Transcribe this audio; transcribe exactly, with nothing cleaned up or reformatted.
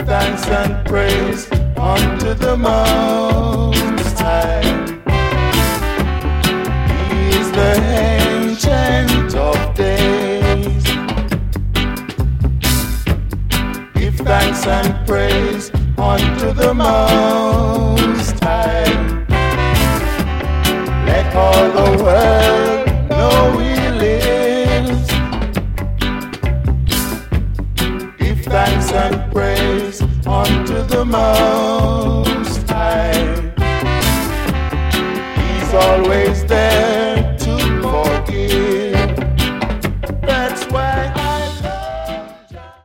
thanks and praise unto the Most High. He is the Ancient of Days. Give thanks and praise unto the Most High. Let all the world know He lives. Give thanks and praise unto the Most High. He's always there.